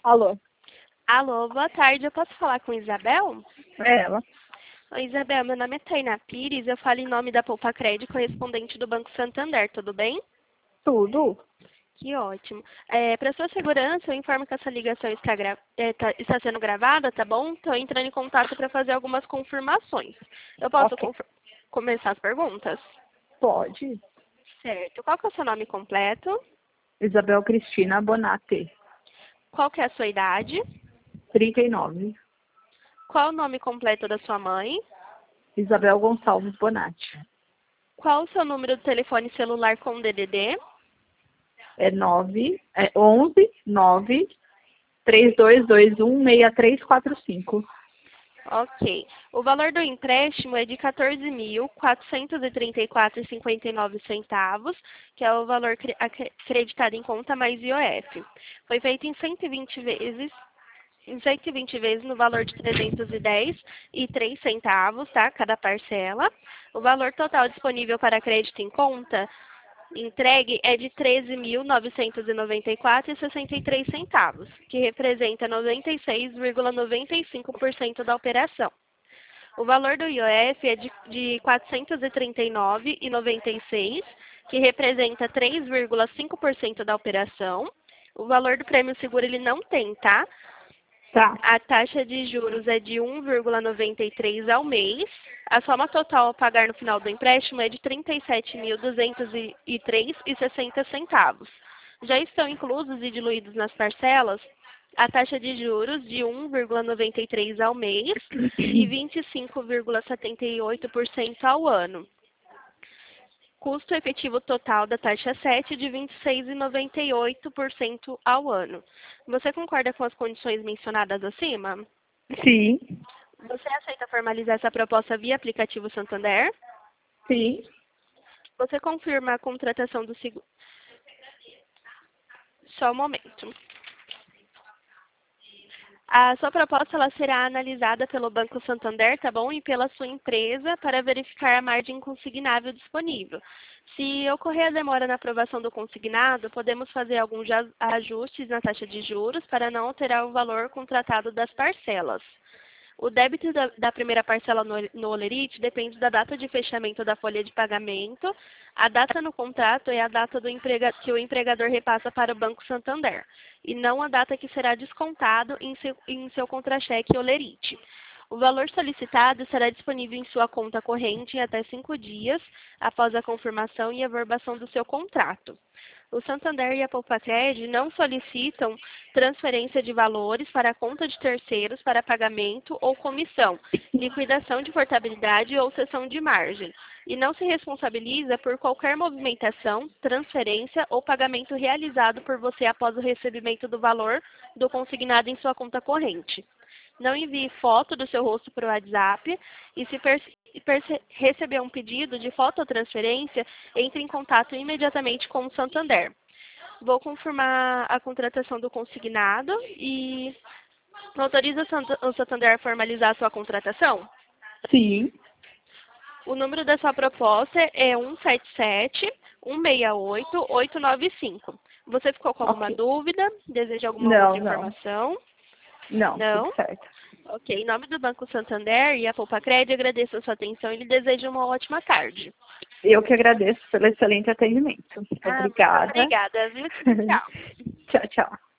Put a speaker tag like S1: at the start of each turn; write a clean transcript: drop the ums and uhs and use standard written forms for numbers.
S1: Alô,
S2: Alô, boa tarde. Eu posso falar com Isabel?
S1: é ela?
S2: Oi, Isabel. Meu nome é Tainá Pires. Eu falo em nome da Poupa Crédito, correspondente do Banco Santander. Tudo bem?
S1: Tudo?
S2: Que ótimo. Para sua segurança, eu informo que essa ligação está sendo gravada, tá bom? Estou entrando em contato para fazer algumas confirmações. Eu posso
S1: Ok.
S2: começar as perguntas?
S1: Pode.
S2: Certo. Qual que é o seu nome completo?
S1: Isabel Cristina Bonatti,
S2: Qual que é a sua idade?
S1: 39.
S2: Qual o nome completo da sua mãe?
S1: Isabel Gonçalves Bonatti.
S2: Qual o seu número de telefone celular com DDD?
S1: É 11 9 3221 6345.
S2: Ok. O valor do empréstimo é de R$ 14.434,59, que é o valor acreditado em conta mais IOF. Foi feito em 120 vezes no valor de R$ 310,03, tá? Cada parcela. O valor total disponível para crédito em conta entregue é de R$ 13.994,63, que representa 96,95% da operação. O valor do IOF é de R$ 439,96, que representa 3,5% da operação. O valor do prêmio seguro ele não tem, tá?
S1: Tá.
S2: A taxa de juros é de 1,93 ao mês. A soma total a pagar no final do empréstimo é de R$ 37.203,60. Já estão inclusos e diluídos nas parcelas a taxa de juros de 1,93 ao mês e 25,78% ao ano. Custo efetivo total da taxa 7 de 26,98% ao ano. Você concorda com as condições mencionadas acima?
S1: Sim.
S2: Você aceita formalizar essa proposta via aplicativo Santander?
S1: Sim.
S2: Você confirma a contratação do seguro? Só um momento. A sua proposta ela será analisada pelo Banco Santander, tá bom? E pela sua empresa para verificar a margem consignável disponível. Se ocorrer a demora na aprovação do consignado, podemos fazer alguns ajustes na taxa de juros para não alterar o valor contratado das parcelas. O débito da primeira parcela no Olerite depende da data de fechamento da folha de pagamento. A data no contrato é a data que o empregador repassa para o Banco Santander, e não a data que será descontado em seu contra-cheque Olerite. O valor solicitado será disponível em sua conta corrente em até 5 dias após a confirmação e averbação do seu contrato. O Santander e a Poupa-Cred não solicitam transferência de valores para a conta de terceiros para pagamento ou comissão, liquidação de portabilidade ou cessão de margem, e não se responsabiliza por qualquer movimentação, transferência ou pagamento realizado por você após o recebimento do valor do consignado em sua conta corrente. Não envie foto do seu rosto para o WhatsApp e se receber um pedido de fototransferência, entre em contato imediatamente com o Santander. Vou confirmar a contratação do consignado e autoriza o Santander a formalizar a sua contratação?
S1: Sim.
S2: O número da sua proposta é 177-168-895. Você ficou com alguma
S1: Ok.
S2: dúvida? Deseja alguma outra
S1: Não, não.
S2: informação?
S1: Não, tudo
S2: Não?
S1: certo.
S2: Ok, em nome do Banco Santander e a Poupa-Cred, agradeço a sua atenção e lhe desejo uma ótima tarde.
S1: Eu que agradeço pelo excelente atendimento.
S2: Muito
S1: Obrigada.
S2: obrigada, viu? Tchau.
S1: Tchau, tchau.